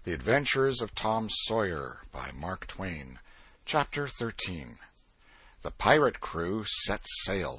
The Adventures of Tom Sawyer by Mark Twain. Chapter 13. The Pirate Crew Set Sail.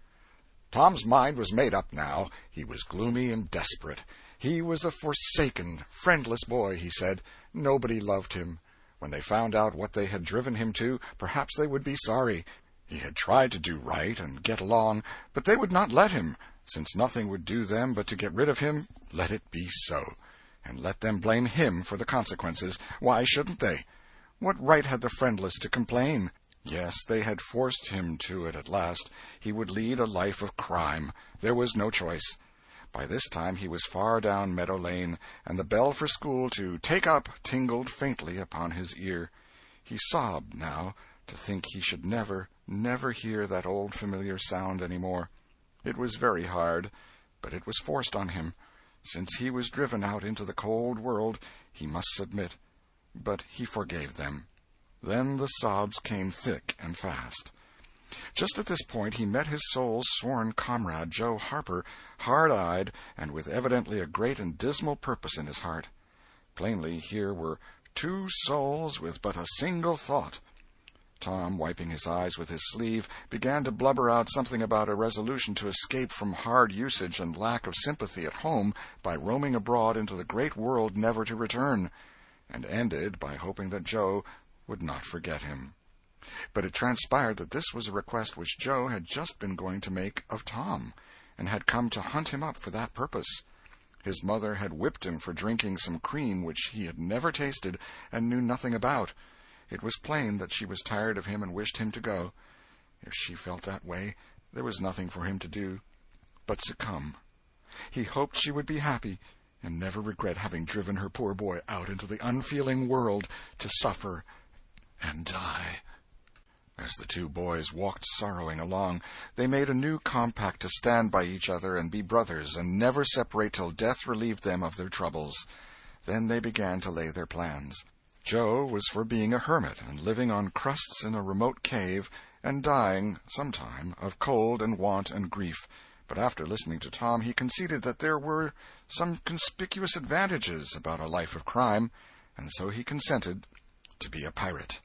Tom's mind was made up now. He was gloomy and desperate. He was a forsaken, friendless boy, he said. Nobody loved him. When they found out what they had driven him to, perhaps they would be sorry. He had tried to do right and get along, but they would not let him. Since nothing would do them but to get rid of him, let it be so. And let them blame him for the consequences. Why shouldn't they? What right had the friendless to complain? Yes, they had forced him to it at last. He would lead a life of crime. There was no choice. By this time he was far down Meadow Lane, and the bell for school to "take up" tingled faintly upon his ear. He sobbed now, to think he should never, never hear that old familiar sound any more. It was very hard, but it was forced on him. Since he was driven out into the cold world, he must submit. But he forgave them. Then the sobs came thick and fast. Just at this point he met his soul's sworn comrade, Joe Harper, hard-eyed, and with evidently a great and dismal purpose in his heart. Plainly here were two souls with but a single thought. Tom, wiping his eyes with his sleeve, began to blubber out something about a resolution to escape from hard usage and lack of sympathy at home by roaming abroad into the great world never to return, and ended by hoping that Joe would not forget him. But it transpired that this was a request which Joe had just been going to make of Tom, and had come to hunt him up for that purpose. His mother had whipped him for drinking some cream which he had never tasted and knew nothing about. It was plain that she was tired of him and wished him to go. If she felt that way, there was nothing for him to do but succumb. He hoped she would be happy, and never regret having driven her poor boy out into the unfeeling world to suffer and die. As the two boys walked sorrowing along, they made a new compact to stand by each other and be brothers, and never separate till death relieved them of their troubles. Then they began to lay their plans. Joe was for being a hermit, and living on crusts in a remote cave, and dying, sometime, of cold and want and grief. But after listening to Tom, he conceded that there were some conspicuous advantages about a life of crime, and so he consented to be a pirate.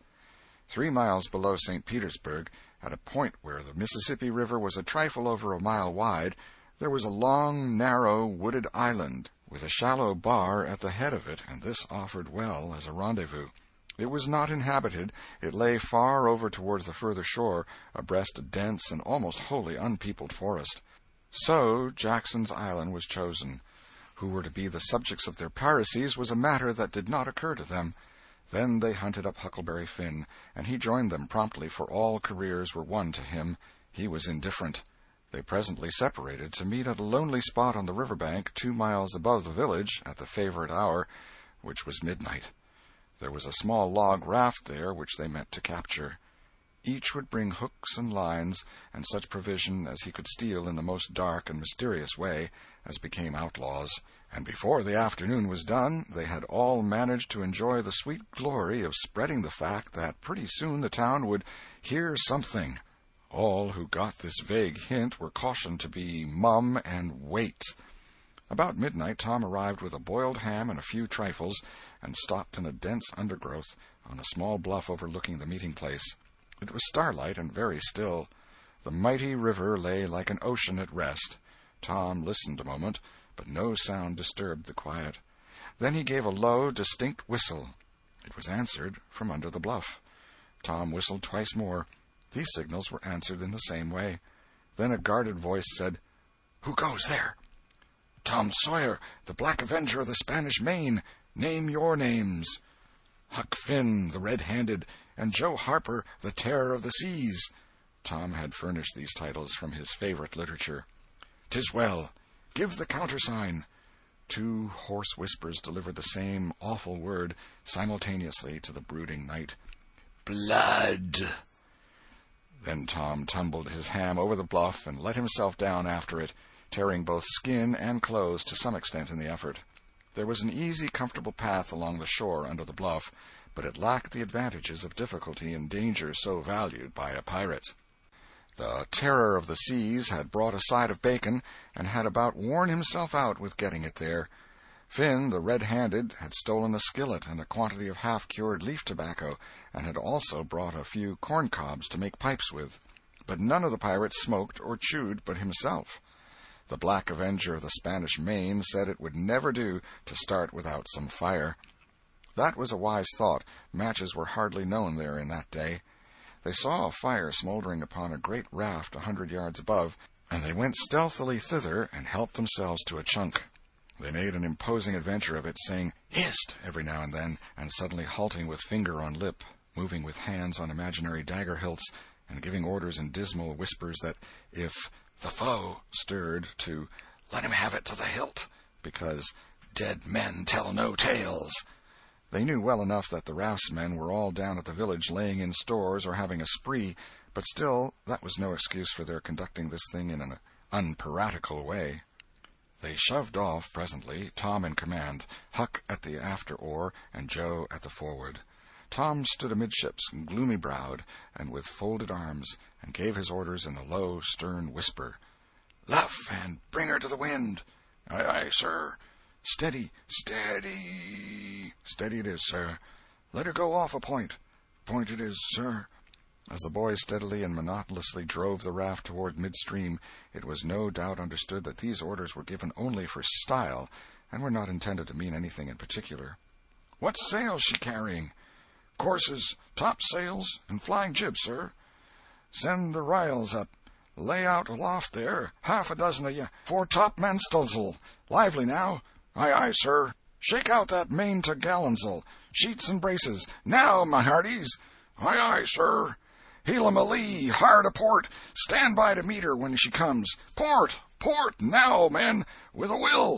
3 miles below St. Petersburg, at a point where the Mississippi River was a trifle over a mile wide, there was a long, narrow, wooded island, with a shallow bar at the head of it, and this offered well as a rendezvous. It was not inhabited. It lay far over towards the further shore, abreast a dense and almost wholly unpeopled forest. So Jackson's Island was chosen. Who were to be the subjects of their piracies was a matter that did not occur to them. Then they hunted up Huckleberry Finn, and he joined them promptly, for all careers were one to him. He was indifferent. They presently separated to meet at a lonely spot on the river bank 2 miles above the village at the favorite hour, which was midnight. There was a small log raft there which they meant to capture. Each would bring hooks and lines, and such provision as he could steal in the most dark and mysterious way, as became outlaws, and before the afternoon was done they had all managed to enjoy the sweet glory of spreading the fact that pretty soon the town would hear something. All who got this vague hint were cautioned to be mum and wait. About midnight Tom arrived with a boiled ham and a few trifles, and stopped in a dense undergrowth on a small bluff overlooking the meeting-place. It was starlight and very still. The mighty river lay like an ocean at rest. Tom listened a moment, but no sound disturbed the quiet. Then he gave a low, distinct whistle. It was answered from under the bluff. Tom whistled twice more. These signals were answered in the same way. Then a guarded voice said, "Who goes there?" "Tom Sawyer, the Black Avenger of the Spanish Main. Name your names." "Huck Finn, the Red-Handed, and Joe Harper, the Terror of the Seas." Tom had furnished these titles from his favorite literature. "'Tis well. Give the countersign." 2 hoarse whispers delivered the same awful word simultaneously to the brooding night. "Blood." Then Tom tumbled his ham over the bluff and let himself down after it, tearing both skin and clothes to some extent in the effort. There was an easy, comfortable path along the shore under the bluff, but it lacked the advantages of difficulty and danger so valued by a pirate. The Terror of the Seas had brought a side of bacon, and had about worn himself out with getting it there. Finn, the red-handed, had stolen a skillet and a quantity of half-cured leaf tobacco, and had also brought a few corn-cobs to make pipes with. But none of the pirates smoked or chewed but himself. The Black Avenger of the Spanish Main said it would never do to start without some fire. That was a wise thought. Matches were hardly known there in that day. They saw a fire smoldering upon a great raft 100 yards above, and they went stealthily thither and helped themselves to a chunk. They made an imposing adventure of it, saying "Hist!" every now and then, and suddenly halting with finger on lip, moving with hands on imaginary dagger hilts, and giving orders in dismal whispers that if the foe stirred, to let him have it to the hilt, because dead men tell no tales. They knew well enough that the raftsmen were all down at the village laying in stores or having a spree, but still that was no excuse for their conducting this thing in an unpiratical way. They shoved off presently, Tom in command, Huck at the after oar, and Joe at the forward. Tom stood amidships, gloomy-browed, and with folded arms, and gave his orders in a low, stern whisper. "Luff, and bring her to the wind." "Aye, aye, sir." "Steady, steady." "Steady it is, sir." "Let her go off a point." "Point it is, sir." As the boys steadily and monotonously drove the raft toward midstream, it was no doubt understood that these orders were given only for style, and were not intended to mean anything in particular. "What sail's she carrying?" "Courses, topsails, and flying jib, sir." "Send the r'yals up. Lay out aloft there, half a dozen of ye, fore topmanstils'l. Lively now." "Aye, aye, sir." "Shake out that main t'gallants'l. Sheets and braces. Now, my hearties." "Aye, aye, sir." "Heel 'em a lee, hard a port. Stand by to meet her when she comes. Port! Port! Now, men, with a will.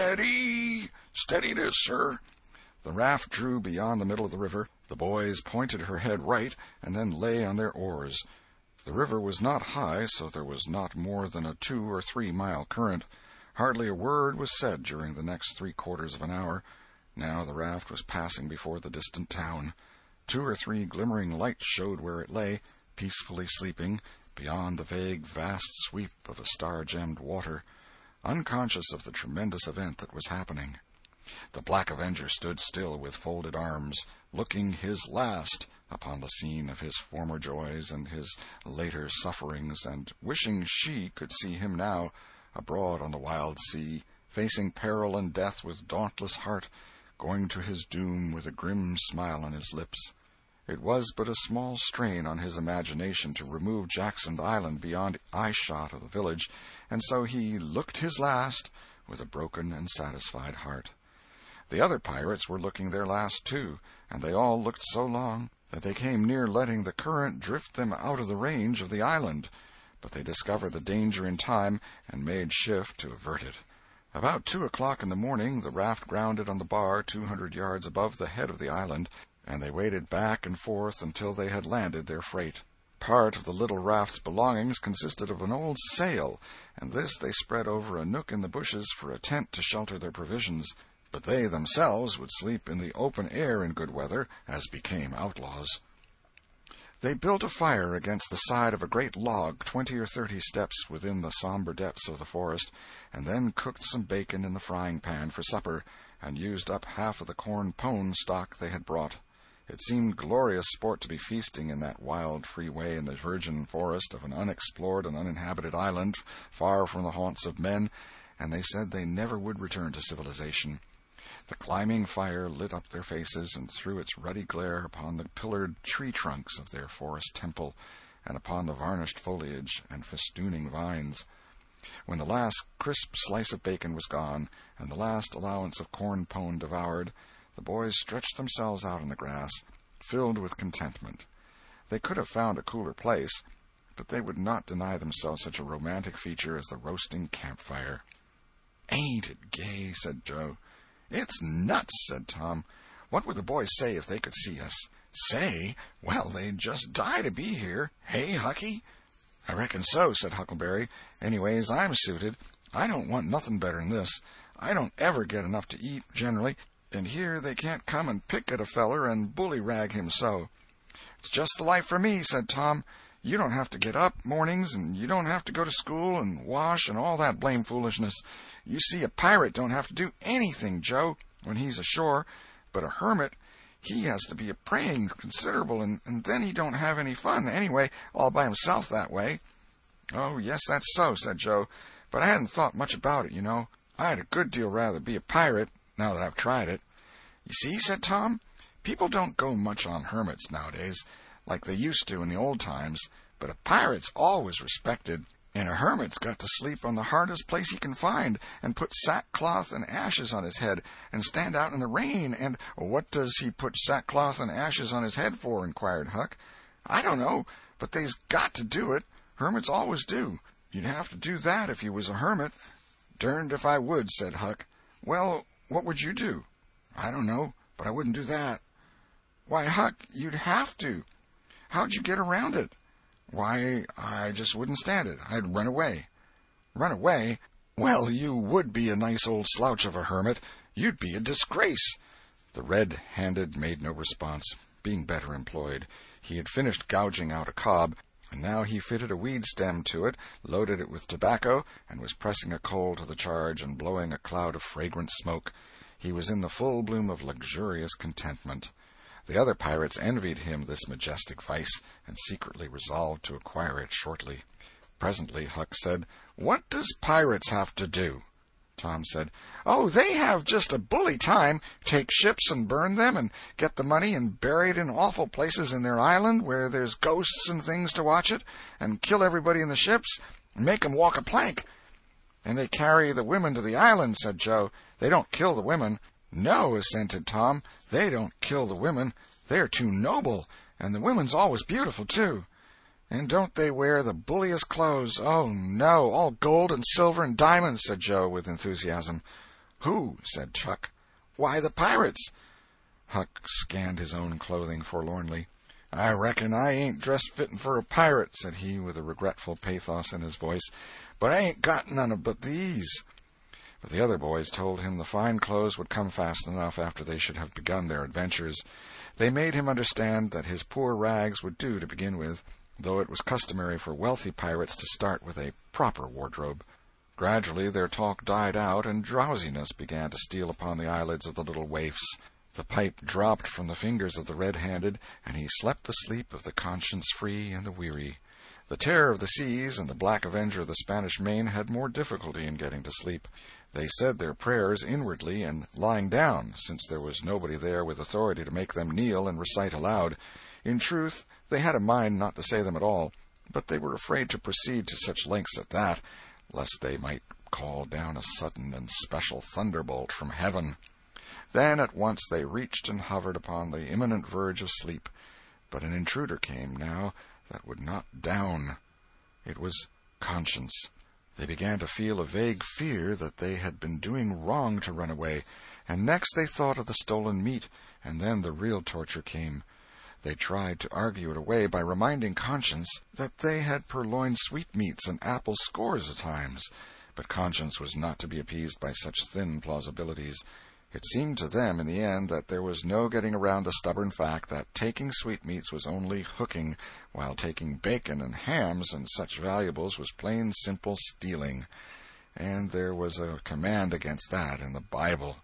Steady! Steady it is, sir." The raft drew beyond the middle of the river. The boys pointed her head right, and then lay on their oars. The river was not high, so there was not more than a 2 or 3 mile current. Hardly a word was said during the next 3/4 of an hour. Now the raft was passing before the distant town. 2 or 3 glimmering lights showed where it lay, peacefully sleeping, beyond the vague vast sweep of a star-gemmed water, unconscious of the tremendous event that was happening. The Black Avenger stood still with folded arms, looking his last upon the scene of his former joys and his later sufferings, and wishing she could see him now, abroad on the wild sea, facing peril and death with dauntless heart, going to his doom with a grim smile on his lips. It was but a small strain on his imagination to remove Jackson Island beyond eye-shot of the village, and so he looked his last with a broken and satisfied heart. The other pirates were looking their last, too, and they all looked so long that they came near letting the current drift them out of the range of the island, but they discovered the danger in time and made shift to avert it. About 2 o'clock in the morning the raft grounded on the bar 200 yards above the head of the island, and they waded back and forth until they had landed their freight. Part of the little raft's belongings consisted of an old sail, and this they spread over a nook in the bushes for a tent to shelter their provisions, but they themselves would sleep in the open air in good weather, as became outlaws. They built a fire against the side of a great log 20 or 30 steps within the somber depths of the forest, and then cooked some bacon in the frying-pan for supper, and used up half of the corn pone stock they had brought. It seemed glorious sport to be feasting in that wild, free way in the virgin forest of an unexplored and uninhabited island, far from the haunts of men, and they said they never would return to civilization. The climbing fire lit up their faces and threw its ruddy glare upon the pillared tree-trunks of their forest temple, and upon the varnished foliage and festooning vines. When the last crisp slice of bacon was gone, and the last allowance of corn pone devoured, the boys stretched themselves out on the grass, filled with contentment. They could have found a cooler place, but they would not deny themselves such a romantic feature as the roasting campfire. "Ain't it gay?" said Joe. "It's nuts," said Tom. "What would the boys say if they could see us?" "Say? Well, they'd just die to be here. Hey, Hucky?" "I reckon so," said Huckleberry. "Anyways, I'm suited. I don't want nothing better'n this. I don't ever get enough to eat, generally, and here they can't come and pick at a feller and bully-rag him so." "It's just the life for me," said Tom. You don't have to get up mornings, and you don't have to go to school and wash and all that blame foolishness. You see, a pirate don't have to do anything, Joe, when he's ashore, but a hermit, he has to be a-praying considerable, and then he don't have any fun, anyway, all by himself that way." "Oh, yes, that's so," said Joe, "but I hadn't thought much about it, you know. I'd a good deal rather be a pirate, now that I've tried it." "You see," said Tom, "people don't go much on hermits nowadays, like they used to in the old times, but a pirate's always respected, and a hermit's got to sleep on the hardest place he can find, and put sackcloth and ashes on his head, and stand out in the rain, and—" "What does he put sackcloth and ashes on his head for?" inquired Huck. "I don't know, but they's got to do it. Hermits always do. You'd have to do that if you was a hermit." "Derned if I would," said Huck. "Well, what would you do?" "I don't know, but I wouldn't do that." "Why, Huck, you'd have to. How'd you get around it?" "Why, I just wouldn't stand it. I'd run away." "Run away? Well, you would be a nice old slouch of a hermit. You'd be a disgrace." The red-handed made no response, being better employed. He had finished gouging out a cob, and now he fitted a weed stem to it, loaded it with tobacco, and was pressing a coal to the charge and blowing a cloud of fragrant smoke. He was in the full bloom of luxurious contentment. The other pirates envied him this majestic vice, and secretly resolved to acquire it shortly. Presently Huck said, "What does pirates have to do?" Tom said, "Oh, they have just a bully time. Take ships and burn them, and get the money and bury it in awful places in their island where there's ghosts and things to watch it, and kill everybody in the ships, and make 'em walk a plank." "And they carry the women to the island," said Joe. "They don't kill the women." "No," assented Tom, "they don't kill the women. They're too noble, and the women's always beautiful, too." "And don't they wear the bulliest clothes? Oh, no, all gold and silver and diamonds," said Joe, with enthusiasm. "Who?" said Huck. "Why, the pirates." Huck scanned his own clothing forlornly. "I reckon I ain't dressed fittin' for a pirate," said he, with a regretful pathos in his voice, "but I ain't got none but these." But the other boys told him the fine clothes would come fast enough after they should have begun their adventures. They made him understand that his poor rags would do to begin with, though it was customary for wealthy pirates to start with a proper wardrobe. Gradually their talk died out, and drowsiness began to steal upon the eyelids of the little waifs. The pipe dropped from the fingers of the red-handed, and he slept the sleep of the conscience-free and the weary. The Terror of the Seas and the Black Avenger of the Spanish Main had more difficulty in getting to sleep. They said their prayers inwardly and lying down, since there was nobody there with authority to make them kneel and recite aloud. In truth, they had a mind not to say them at all, but they were afraid to proceed to such lengths at that, lest they might call down a sudden and special thunderbolt from heaven. Then at once they reached and hovered upon the imminent verge of sleep. But an intruder came, now, that would not down. It was conscience. They began to feel a vague fear that they had been doing wrong to run away, and next they thought of the stolen meat, and then the real torture came. They tried to argue it away by reminding conscience that they had purloined sweetmeats and apples scores of times, but conscience was not to be appeased by such thin plausibilities. It seemed to them in the end that there was no getting around the stubborn fact that taking sweetmeats was only hooking, while taking bacon and hams and such valuables was plain simple stealing, and there was a command against that in the Bible.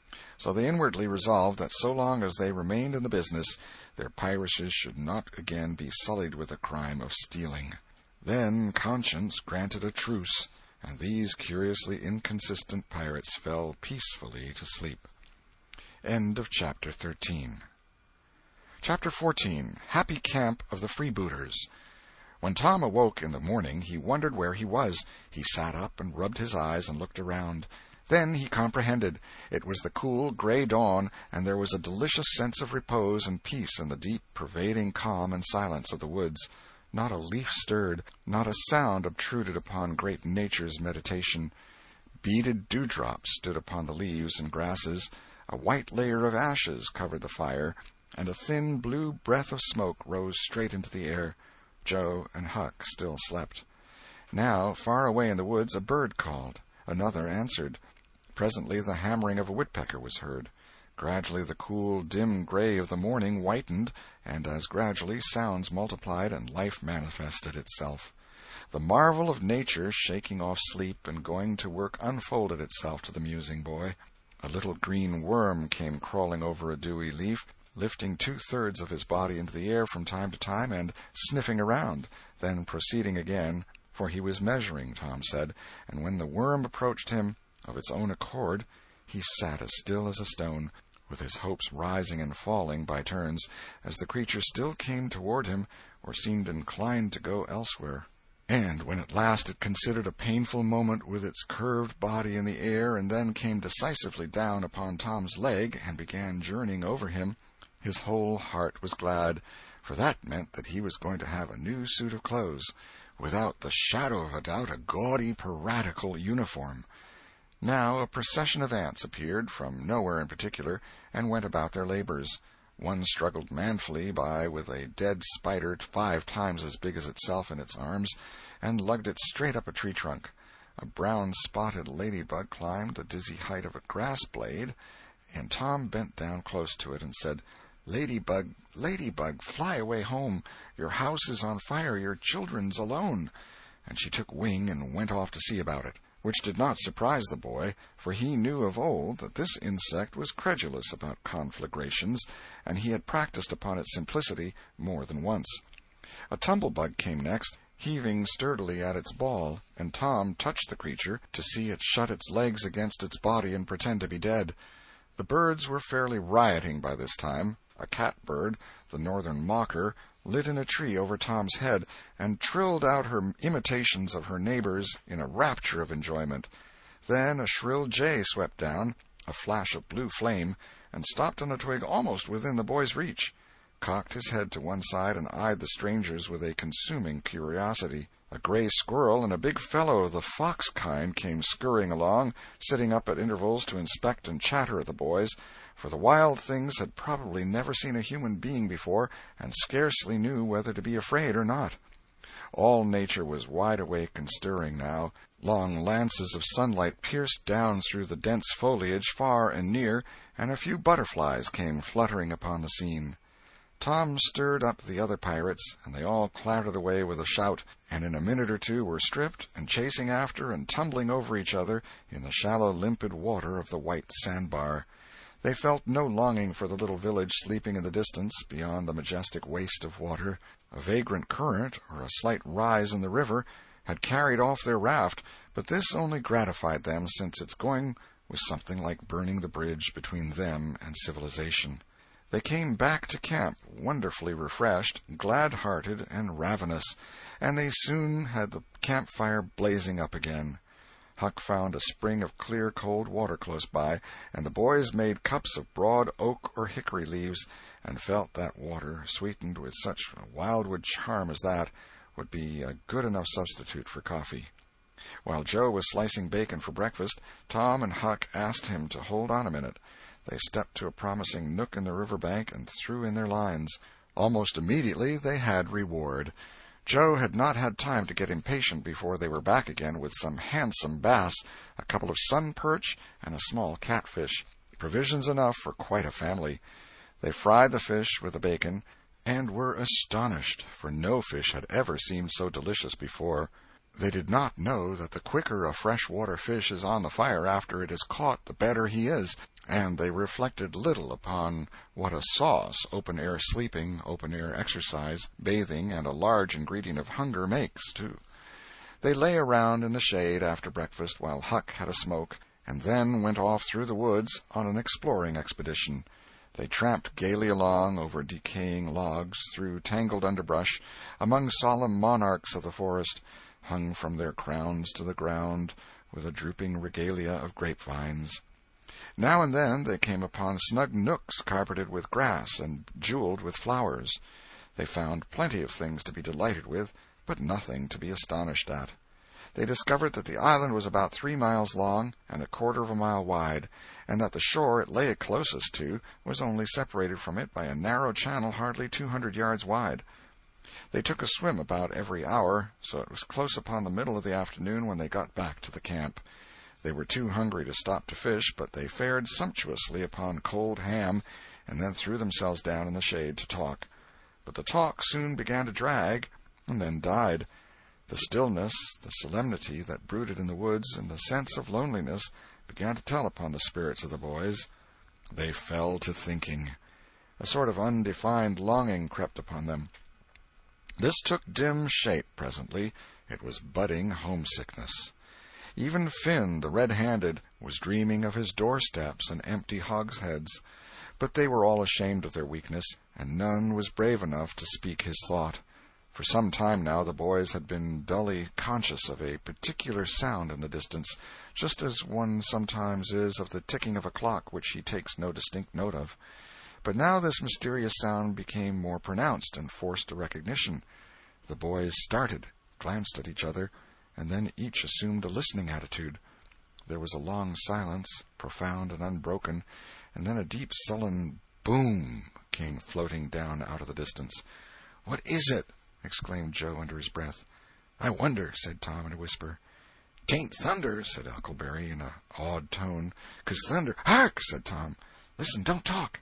So they inwardly resolved that so long as they remained in the business, their piracies should not again be sullied with the crime of stealing. Then conscience granted a truce, and these curiously inconsistent pirates fell peacefully to sleep. End of Chapter 13. Chapter 14. Happy Camp of the Freebooters. When Tom awoke in the morning, he wondered where he was. He sat up and rubbed his eyes and looked around. Then he comprehended. It was the cool, gray dawn, and there was a delicious sense of repose and peace in the deep, pervading calm and silence of the woods. Not a leaf stirred, not a sound obtruded upon great nature's meditation. Beaded dewdrops stood upon the leaves and grasses, a white layer of ashes covered the fire, and a thin blue breath of smoke rose straight into the air. Joe and Huck still slept. Now, far away in the woods, a bird called. Another answered. Presently the hammering of a woodpecker was heard. Gradually the cool, dim gray of the morning whitened, and as gradually sounds multiplied and life manifested itself. The marvel of nature shaking off sleep and going to work unfolded itself to the musing boy. A little green worm came crawling over a dewy leaf, lifting 2/3 of his body into the air from time to time and sniffing around, then proceeding again, for he was measuring, Tom said, and when the worm approached him of its own accord, he sat as still as a stone, with his hopes rising and falling by turns, as the creature still came toward him or seemed inclined to go elsewhere. And when at last it considered a painful moment with its curved body in the air and then came decisively down upon Tom's leg and began journeying over him, his whole heart was glad, for that meant that he was going to have a new suit of clothes, without the shadow of a doubt a gaudy piratical uniform. Now a procession of ants appeared, from nowhere in particular, and went about their labors. One struggled manfully by with a dead spider 5 times as big as itself in its arms, and lugged it straight up a tree trunk. A brown-spotted ladybug climbed the dizzy height of a grass blade, and Tom bent down close to it and said, "Ladybug, ladybug, fly away home. Your house is on fire, your children's alone." And she took wing and went off to see about it, which did not surprise the boy, for he knew of old that this insect was credulous about conflagrations, and he had practised upon its simplicity more than once. A tumblebug came next, heaving sturdily at its ball, and Tom touched the creature to see it shut its legs against its body and pretend to be dead. The birds were fairly rioting by this time. A catbird, the northern mocker, lit in a tree over Tom's head, and trilled out her imitations of her neighbors in a rapture of enjoyment. Then a shrill jay swept down, a flash of blue flame, and stopped on a twig almost within the boy's reach, cocked his head to one side, and eyed the strangers with a consuming curiosity. A gray squirrel and a big fellow of the fox kind came scurrying along, sitting up at intervals to inspect and chatter at the boys, for the wild things had probably never seen a human being before, and scarcely knew whether to be afraid or not. All nature was wide awake and stirring now. Long lances of sunlight pierced down through the dense foliage far and near, and a few butterflies came fluttering upon the scene. Tom stirred up the other pirates, and they all clattered away with a shout, and in a minute or two were stripped and chasing after and tumbling over each other in the shallow limpid water of the white sandbar. They felt no longing for the little village sleeping in the distance beyond the majestic waste of water. A vagrant current, or a slight rise in the river, had carried off their raft, but this only gratified them, since its going was something like burning the bridge between them and civilization. They came back to camp wonderfully refreshed, glad-hearted, and ravenous, and they soon had the campfire blazing up again. Huck found a spring of clear, cold water close by, and the boys made cups of broad oak or hickory leaves, and felt that water, sweetened with such wildwood charm as that, would be a good enough substitute for coffee. While Joe was slicing bacon for breakfast, Tom and Huck asked him to hold on a minute. They stepped to a promising nook in the river bank and threw in their lines. Almost immediately they had reward. Joe had not had time to get impatient before they were back again with some handsome bass, a couple of sun perch, and a small catfish, provisions enough for quite a family. They fried the fish with the bacon, and were astonished, for no fish had ever seemed so delicious before. They did not know that the quicker a fresh-water fish is on the fire after it is caught, the better he is, and they reflected little upon what a sauce open-air sleeping, open-air exercise, bathing, and a large ingredient of hunger makes, too. They lay around in the shade after breakfast while Huck had a smoke, and then went off through the woods on an exploring expedition. They tramped gaily along over decaying logs, through tangled underbrush, among solemn monarchs of the forest, hung from their crowns to the ground with a drooping regalia of grapevines. Now and then they came upon snug nooks carpeted with grass and jeweled with flowers. They found plenty of things to be delighted with, but nothing to be astonished at. They discovered that the island was about 3 miles long and 1/4 of a mile wide, and that the shore it lay closest to was only separated from it by a narrow channel hardly 200 yards wide. They took a swim about every hour, so it was close upon the middle of the afternoon when they got back to the camp. They were too hungry to stop to fish, but they fared sumptuously upon cold ham, and then threw themselves down in the shade to talk. But the talk soon began to drag, and then died. The stillness, the solemnity that brooded in the woods, and the sense of loneliness began to tell upon the spirits of the boys. They fell to thinking. A sort of undefined longing crept upon them. This took dim shape presently. It was budding homesickness. Even Finn, the red-handed, was dreaming of his doorsteps and empty hogsheads. But they were all ashamed of their weakness, and none was brave enough to speak his thought. For some time now the boys had been dully conscious of a particular sound in the distance, just as one sometimes is of the ticking of a clock which he takes no distinct note of. But now this mysterious sound became more pronounced and forced a recognition. The boys started, glanced at each other, and then each assumed a listening attitude. There was a long silence, profound and unbroken, and then a deep, sullen boom came floating down out of the distance. "What is it?" exclaimed Joe under his breath. "I wonder," said Tom in a whisper. "'Tain't thunder," said Huckleberry in an awed tone. "'Cause thunder—" "Hark!" said Tom. "Listen, don't talk."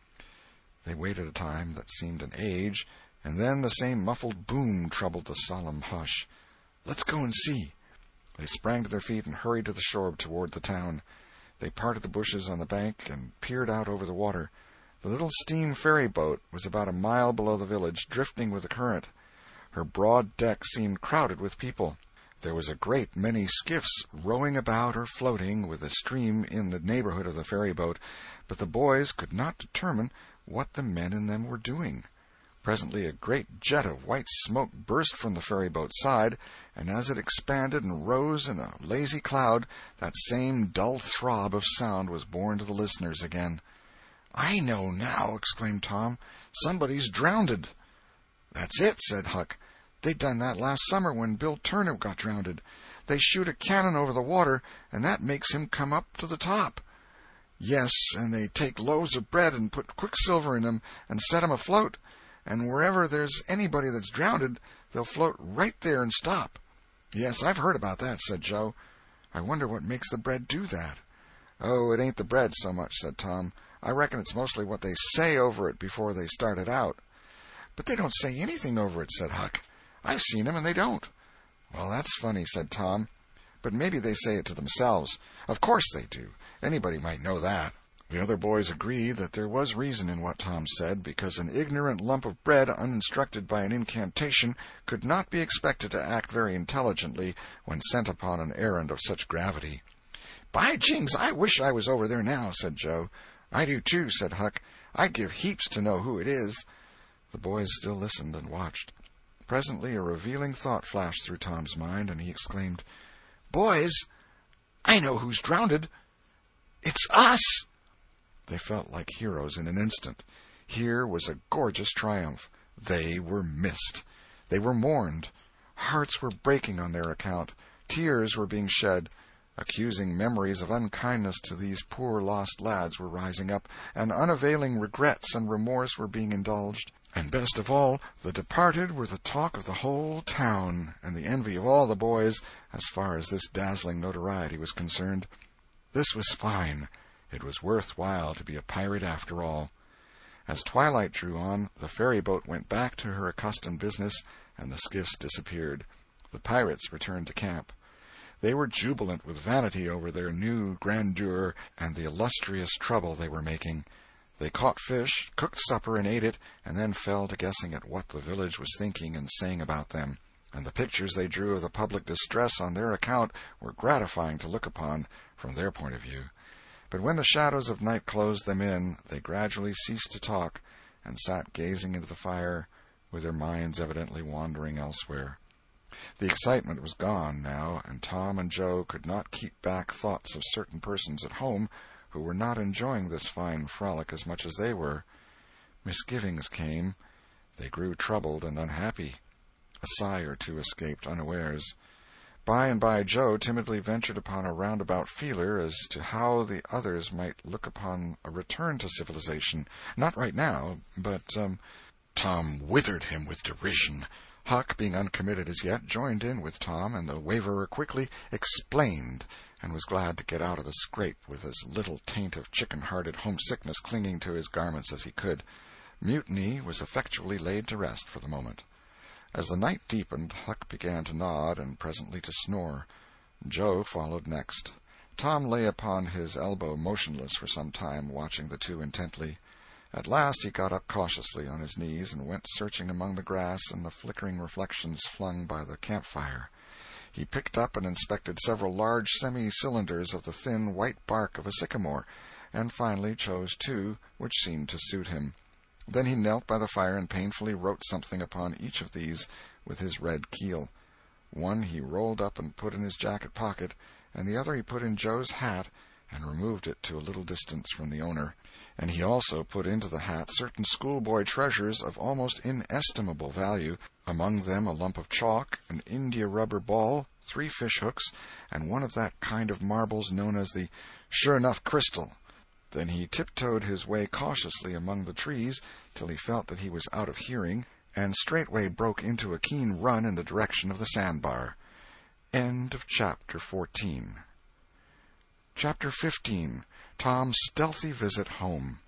They waited a time that seemed an age, and then the same muffled boom troubled the solemn hush. "Let's go and see." They sprang to their feet and hurried to the shore toward the town. They parted the bushes on the bank and peered out over the water. The little steam ferry-boat was about a mile below the village, drifting with the current. Her broad deck seemed crowded with people. There was a great many skiffs rowing about or floating with the stream in the neighborhood of the ferry-boat, but the boys could not determine what the men in them were doing. Presently a great jet of white smoke burst from the ferry-boat's side, and as it expanded and rose in a lazy cloud, that same dull throb of sound was borne to the listeners again. "I know now," exclaimed Tom. "Somebody's drownded." "That's it," said Huck. "They done that last summer when Bill Turner got drownded. They shoot a cannon over the water, and that makes him come up to the top." "Yes, and they take loaves of bread and put quicksilver in them and set 'em afloat, and wherever there's anybody that's drownded, they'll float right there and stop." "Yes, I've heard about that," said Joe. "I wonder what makes the bread do that." "Oh, it ain't the bread so much," said Tom. "I reckon it's mostly what they say over it before they start it out." "But they don't say anything over it," said Huck. "I've seen 'em, and they don't." "Well, that's funny," said Tom. "But maybe they say it to themselves." "Of course they do. Anybody might know that." The other boys agreed that there was reason in what Tom said, because an ignorant lump of bread, uninstructed by an incantation, could not be expected to act very intelligently when sent upon an errand of such gravity. "By jings, I wish I was over there now," said Joe. "I do too," said Huck. "I'd give heaps to know who it is." The boys still listened and watched. Presently a revealing thought flashed through Tom's mind, and he exclaimed, "Boys, I know who's drownded. It's us!" They felt like heroes in an instant. Here was a gorgeous triumph. They were missed. They were mourned. Hearts were breaking on their account. Tears were being shed. Accusing memories of unkindness to these poor lost lads were rising up, and unavailing regrets and remorse were being indulged. And best of all, the departed were the talk of the whole town, and the envy of all the boys, as far as this dazzling notoriety was concerned. This was fine. It was worth while to be a pirate after all. As twilight drew on, the ferry-boat went back to her accustomed business, and the skiffs disappeared. The pirates returned to camp. They were jubilant with vanity over their new grandeur and the illustrious trouble they were making. They caught fish, cooked supper, and ate it, and then fell to guessing at what the village was thinking and saying about them, and the pictures they drew of the public distress on their account were gratifying to look upon from their point of view. But when the shadows of night closed them in, they gradually ceased to talk, and sat gazing into the fire, with their minds evidently wandering elsewhere. The excitement was gone now, and Tom and Joe could not keep back thoughts of certain persons at home who were not enjoying this fine frolic as much as they were. Misgivings came. They grew troubled and unhappy. A sigh or two escaped unawares. By and by Joe timidly ventured upon a roundabout feeler as to how the others might look upon a return to civilization. Not right now, but— Tom withered him with derision. Huck, being uncommitted as yet, joined in with Tom, and the waverer quickly "explained," and was glad to get out of the scrape with as little taint of chicken-hearted homesickness clinging to his garments as he could. Mutiny was effectually laid to rest for the moment. As the night deepened, Huck began to nod, and presently to snore. Joe followed next. Tom lay upon his elbow motionless for some time, watching the two intently. At last he got up cautiously on his knees and went searching among the grass and the flickering reflections flung by the camp-fire. He picked up and inspected several large semi-cylinders of the thin white bark of a sycamore, and finally chose two which seemed to suit him. Then he knelt by the fire and painfully wrote something upon each of these with his red keel. One he rolled up and put in his jacket pocket, and the other he put in Joe's hat and removed it to a little distance from the owner. And he also put into the hat certain schoolboy treasures of almost inestimable value, among them a lump of chalk, an india-rubber ball, 3 fish-hooks, and one of that kind of marbles known as the sure-enough crystal. Then he tiptoed his way cautiously among the trees till he felt that he was out of hearing, and straightway broke into a keen run in the direction of the sandbar. End of Chapter 14. Chapter 15. Tom's Stealthy Visit Home.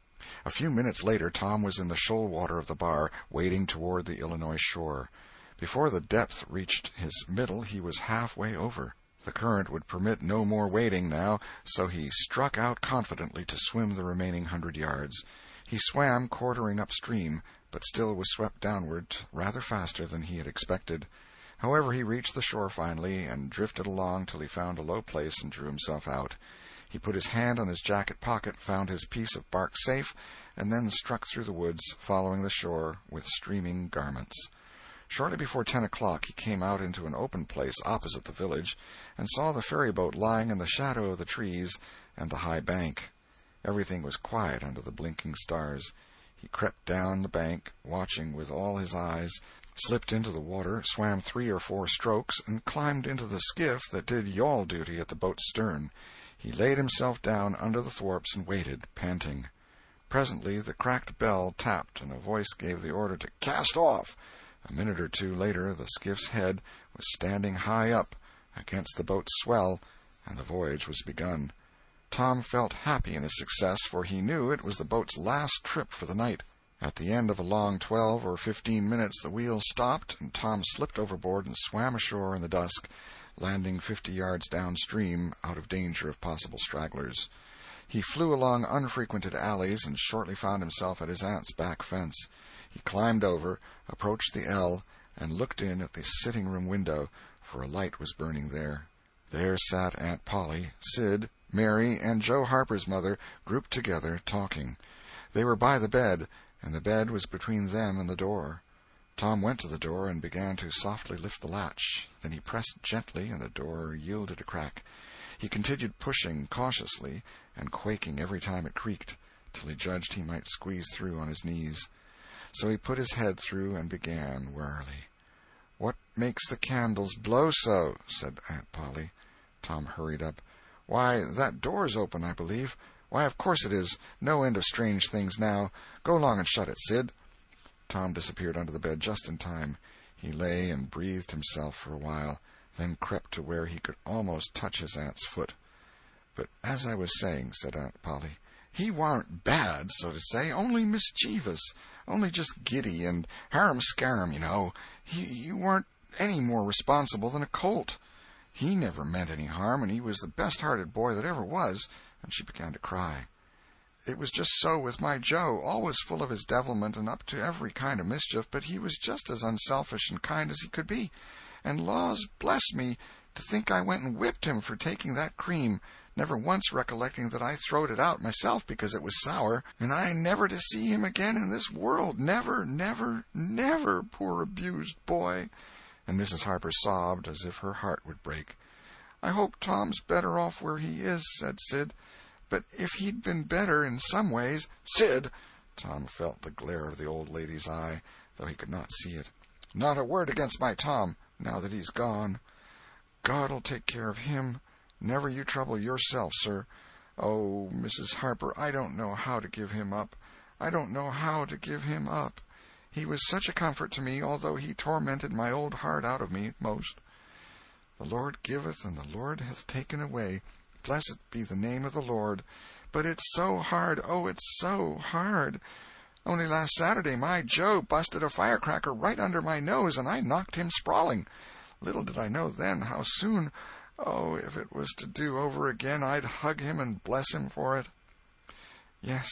A few minutes later Tom was in the shoal water of the bar, wading toward the Illinois shore. Before the depth reached his middle he was halfway over. The current would permit no more wading now, so he struck out confidently to swim the remaining 100 yards. He swam quartering upstream, but still was swept downward rather faster than he had expected. However, he reached the shore finally, and drifted along till he found a low place and drew himself out. He put his hand on his jacket pocket, found his piece of bark safe, and then struck through the woods, following the shore with streaming garments. Shortly before 10 o'clock he came out into an open place opposite the village, and saw the ferry-boat lying in the shadow of the trees and the high bank. Everything was quiet under the blinking stars. He crept down the bank, watching with all his eyes, slipped into the water, swam 3 or 4 strokes, and climbed into the skiff that did yawl duty at the boat's stern. He laid himself down under the thwarts and waited, panting. Presently the cracked bell tapped, and a voice gave the order to cast off. A minute or two later the skiff's head was standing high up against the boat's swell, and the voyage was begun. Tom felt happy in his success, for he knew it was the boat's last trip for the night. At the end of a long 12 or 15 minutes the wheel stopped, and Tom slipped overboard and swam ashore in the dusk, landing 50 yards downstream, out of danger of possible stragglers. He flew along unfrequented alleys, and shortly found himself at his aunt's back fence. He climbed over, approached the L, and looked in at the sitting-room window, for a light was burning there. There sat Aunt Polly, Sid, Mary, and Joe Harper's mother, grouped together, talking. They were by the bed, and the bed was between them and the door. Tom went to the door and began to softly lift the latch. Then he pressed gently, and the door yielded a crack. He continued pushing cautiously, and quaking every time it creaked, till he judged he might squeeze through on his knees. So he put his head through and began warily. "What makes the candles blow so?" said Aunt Polly. Tom hurried up. "Why, that door's open, I believe. Why, of course it is. No end of strange things now. Go along and shut it, Sid." Tom disappeared under the bed just in time. He lay and breathed himself for a while, then crept to where he could almost touch his aunt's foot. "But as I was saying," said Aunt Polly, "he warn't bad, so to say, only mischievous, only just giddy and harum-scarum, you know. He warn't any more responsible than a colt. He never meant any harm, and he was the best-hearted boy that ever was," and she began to cry. "It was just so with my Joe, always full of his devilment and up to every kind of mischief, but he was just as unselfish and kind as he could be. And laws bless me, to think I went and whipped him for taking that cream, never once recollecting that I throwed it out myself because it was sour, and I never to see him again in this world, never, never, never, poor abused boy." And Mrs. Harper sobbed as if her heart would break. "I hope Tom's better off where he is," said Sid. "But if he'd been better in some ways—" "Sid!" Tom felt the glare of the old lady's eye, though he could not see it. "Not a word against my Tom, now that he's gone. God'll take care of him. Never you trouble yourself, sir. Oh, Mrs. Harper, I don't know how to give him up. I don't know how to give him up. He was such a comfort to me, although he tormented my old heart out of me most. The Lord giveth, and the Lord hath taken away. Blessed be the name of the Lord. But it's so hard, oh, it's so hard. Only last Saturday my Joe busted a firecracker right under my nose, and I knocked him sprawling. Little did I know then how soon. Oh, if it was to do over again, I'd hug him and bless him for it. Yes,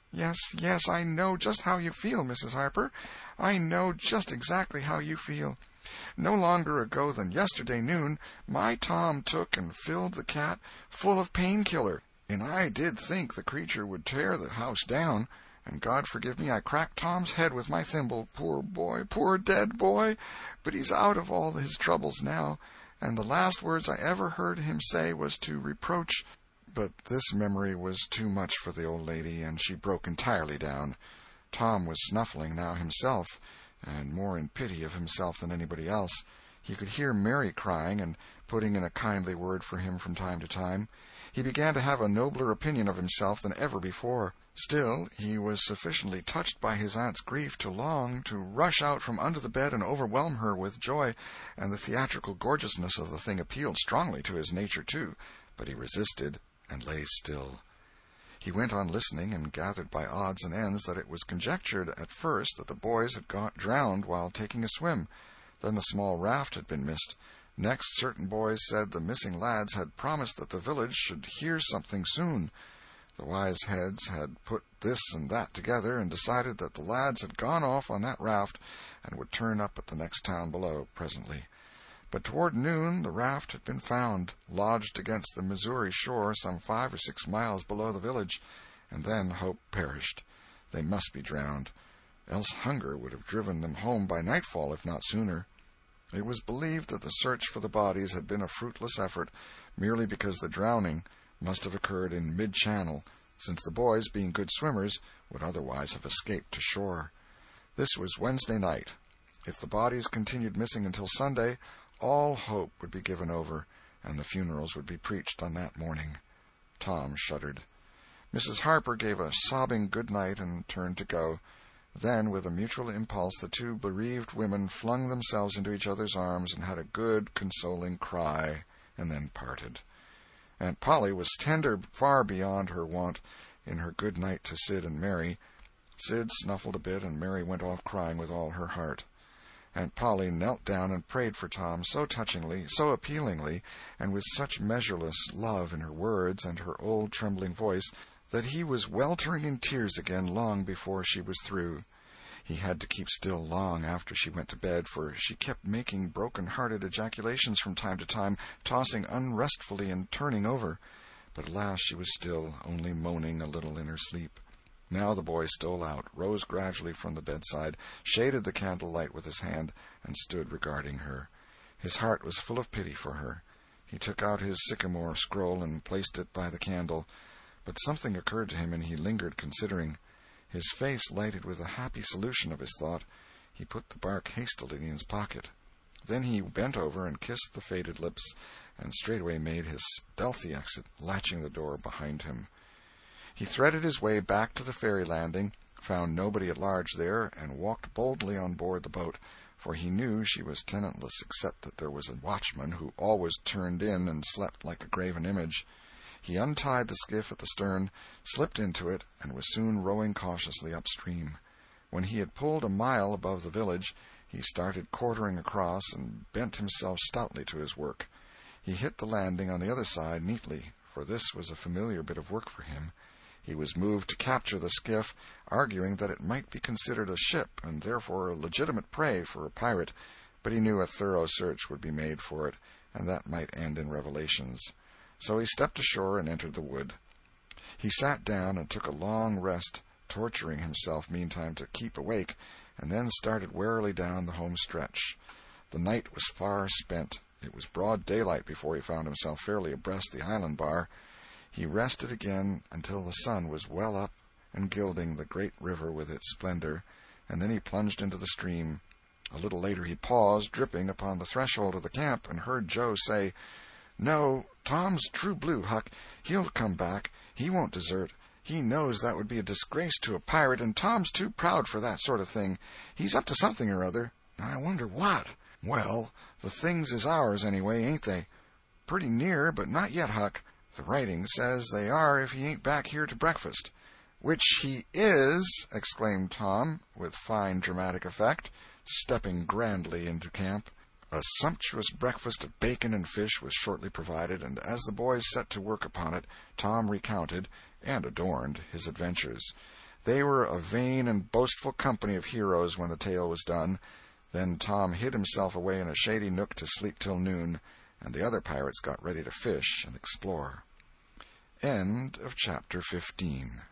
I know just how you feel, Mrs. Harper. I know just exactly how you feel. No longer ago than yesterday noon, my Tom took and filled the cat full of painkiller, and I did think the creature would tear the house down, and God forgive me, I cracked Tom's head with my thimble. Poor boy, poor dead boy! But he's out of all his troubles now, and the last words I ever heard him say was to reproach. But this memory was too much for the old lady, and she broke entirely down. Tom was snuffling now himself, and more in pity of himself than anybody else. He could hear Mary crying and putting in a kindly word for him from time to time. He began to have a nobler opinion of himself than ever before. Still, he was sufficiently touched by his aunt's grief to long to rush out from under the bed and overwhelm her with joy, and the theatrical gorgeousness of the thing appealed strongly to his nature, too, but he resisted and lay still. He went on listening, and gathered by odds and ends that it was conjectured at first that the boys had got drowned while taking a swim. Then the small raft had been missed. Next, certain boys said the missing lads had promised that the village should hear something soon. The wise heads had put this and that together, and decided that the lads had gone off on that raft and would turn up at the next town below presently. But toward noon the raft had been found, lodged against the Missouri shore some 5 or 6 miles below the village, and then hope perished. They must be drowned, else hunger would have driven them home by nightfall, if not sooner. It was believed that the search for the bodies had been a fruitless effort, merely because the drowning must have occurred in mid-channel, since the boys, being good swimmers, would otherwise have escaped to shore. This was Wednesday night. If the bodies continued missing until Sunday, all hope would be given over, and the funerals would be preached on that morning. Tom shuddered. Mrs. Harper gave a sobbing good night and turned to go. Then, with a mutual impulse, the two bereaved women flung themselves into each other's arms and had a good, consoling cry, and then parted. Aunt Polly was tender far beyond her wont in her good night to Sid and Mary. Sid snuffled a bit, and Mary went off crying with all her heart. Aunt Polly knelt down and prayed for Tom so touchingly, so appealingly, and with such measureless love in her words and her old trembling voice, that he was weltering in tears again long before she was through. He had to keep still long after she went to bed, for she kept making broken-hearted ejaculations from time to time, tossing unrestfully and turning over. But at last she was still, only moaning a little in her sleep. Now the boy stole out, rose gradually from the bedside, shaded the candle-light with his hand, and stood regarding her. His heart was full of pity for her. He took out his sycamore scroll and placed it by the candle, but something occurred to him, and he lingered considering. His face lighted with a happy solution of his thought. He put the bark hastily in his pocket. Then he bent over and kissed the faded lips, and straightway made his stealthy exit, latching the door behind him. He threaded his way back to the ferry landing, found nobody at large there, and walked boldly on board the boat, for he knew she was tenantless except that there was a watchman who always turned in and slept like a graven image. He untied the skiff at the stern, slipped into it, and was soon rowing cautiously upstream. When he had pulled a mile above the village, he started quartering across and bent himself stoutly to his work. He hit the landing on the other side neatly, for this was a familiar bit of work for him. He was moved to capture the skiff, arguing that it might be considered a ship and therefore a legitimate prey for a pirate, but he knew a thorough search would be made for it, and that might end in revelations. So he stepped ashore and entered the wood. He sat down and took a long rest, torturing himself meantime to keep awake, and then started warily down the home stretch. The night was far spent. It was broad daylight before he found himself fairly abreast the island bar. He rested again until the sun was well up and gilding the great river with its splendor, and then he plunged into the stream. A little later he paused, dripping, upon the threshold of the camp, and heard Joe say, "No, Tom's true blue, Huck. He'll come back. He won't desert. He knows that would be a disgrace to a pirate, and Tom's too proud for that sort of thing. He's up to something or other. I wonder what. Well, the things is ours, anyway, ain't they? Pretty near, but not yet, Huck. The writing says they are if he ain't back here to breakfast. "Which he is!" exclaimed Tom, with fine dramatic effect, stepping grandly into camp. A sumptuous breakfast of bacon and fish was shortly provided, and as the boys set to work upon it, Tom recounted, and adorned, his adventures. They were a vain and boastful company of heroes when the tale was done. Then Tom hid himself away in a shady nook to sleep till noon, and the other pirates got ready to fish and explore. End of chapter 15.